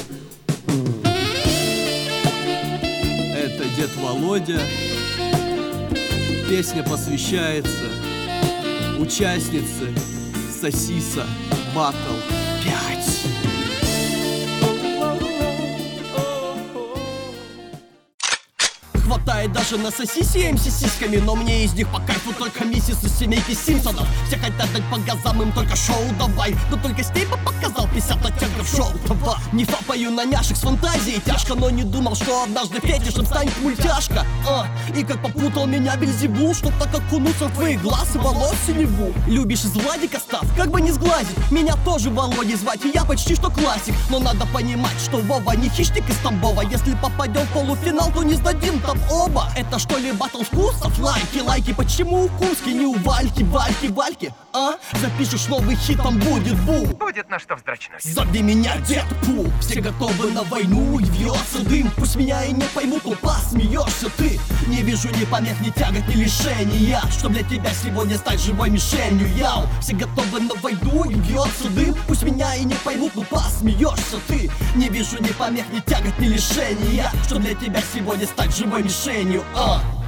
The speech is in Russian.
Это дед Володя. Песня посвящается участнице Сосиса Батл 5. Хватает даже на сосисе МС сиськами, но мне из них по кайфу только миссис из семейки Симпсонов. Все хотят дать по газам, им только шоу давай. Но только Стейп показал 50 оттенков шоу давай. Не фапаю на няшек с фантазией тяжко, но не думал, что однажды фетишем станет мультяшка. И как попутал меня Бельзебул, чтоб так окунуться в твои глаз и волос синеву. Любишь из Владика став, как бы не сглазить. Меня тоже Володей звать, и я почти что классик. Но надо понимать, что Вова не хищник из Тамбова. Если попадем в полуфинал, то не сдадим там оба. Это что ли батл вкусов? Лайки, почему у Кумски не у Вальки? Запишешь новый хит, там будет бум. Будет на что вздрачнуть. Зови меня Дэдпул. Все готовы на войну, и вьется дым. Пусть меня и не поймут, но посмеешься ты. Не вижу ни помех, ни тягот, ни лишения, чтоб для тебя сегодня стать живой мишенью. Яу, все готовы на войну, и вьется дым. Пусть меня и не поймут, но посмеешься ты. Не вижу ни помех, ни тягот, ни лишения, чтоб для тебя сегодня стать живой мишенью.